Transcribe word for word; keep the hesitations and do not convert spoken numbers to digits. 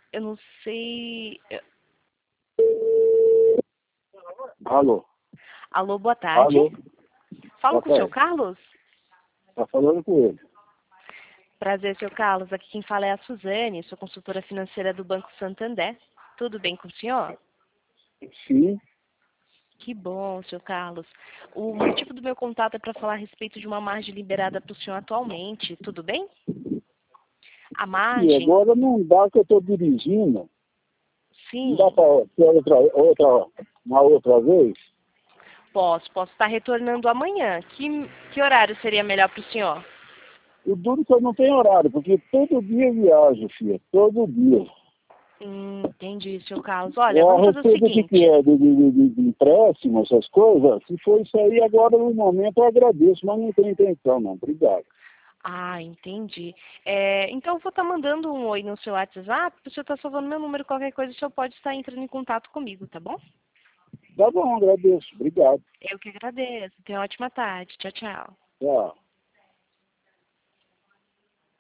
Eu não sei... eu- Alô? Alô, boa tarde. Alô? Falo Boa com o seu tarde. Carlos? Tá falando com ele. Prazer, seu Carlos. Aqui quem fala é a Suzane, sou consultora financeira do Banco Santander. Tudo bem com o senhor? Sim. Que bom, seu Carlos. O motivo do meu contato é para falar a respeito de uma margem liberada para o senhor atualmente. Tudo bem? A E margem, agora não dá que eu estou dirigindo. Não dá sim, para ser outra, outra, uma outra vez? posso. Posso estar retornando amanhã. Que, que horário seria melhor para o senhor? O duro é que eu não tenho horário, porque todo dia eu viajo, filha. Todo dia. Hum, entendi, seu Carlos. Olha, A vamos fazer o respeito do que seguinte. é de, de, de, de empréstimo, essas coisas, se for isso aí agora no momento eu agradeço, mas não tenho intenção não. Obrigado. Ah, entendi. É, então eu vou estar mandando um oi no seu WhatsApp, o senhor está salvando meu número, qualquer coisa o senhor pode estar entrando em contato comigo, tá bom? Tá bom, agradeço. Obrigado. Eu que agradeço. Tenha uma ótima tarde. Tchau, tchau. Tchau.